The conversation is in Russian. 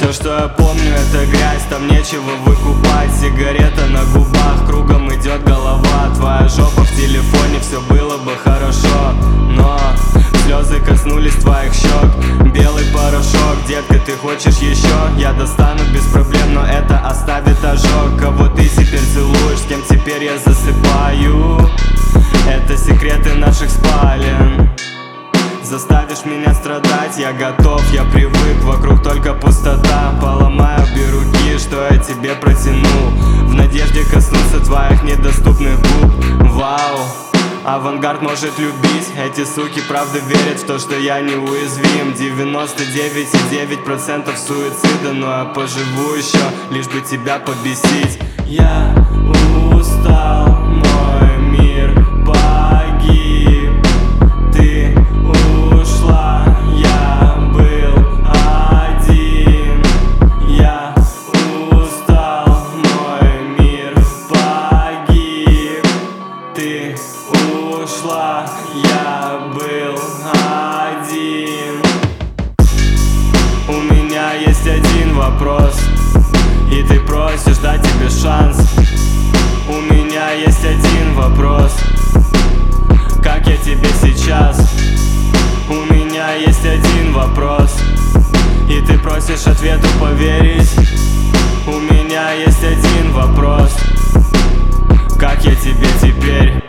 Все, что я помню, это грязь, там нечего выкупать. Сигарета на губах, кругом идет голова. Твоя жопа в телефоне, все было бы хорошо, но слезы коснулись твоих щек. Белый порошок, детка, ты хочешь еще? Я достану без проблем, но это оставит ожог. Кого ты теперь целуешь, с кем теперь я засыпаю? Это секреты наших спален. Заставишь меня страдать, я готов, я привык, вокруг только пустота. Поломаю обе руки, что я тебе протяну, в надежде коснуться твоих недоступных губ. Вау, авангард может любить, эти суки правда верят в то, что я неуязвим. 99,9% суицида, но я поживу еще, лишь бы тебя побесить. Я устал, мой мир погиб, ты ушла, я был один. Я устал, мой мир погиб, ты ушла, я был один. У меня есть один вопрос, и ты просишь дать тебе шанс. У меня есть один вопрос: как я тебе сейчас? У меня есть один вопрос, и ты просишь ответу поверить. У меня есть один вопрос: как я тебе теперь?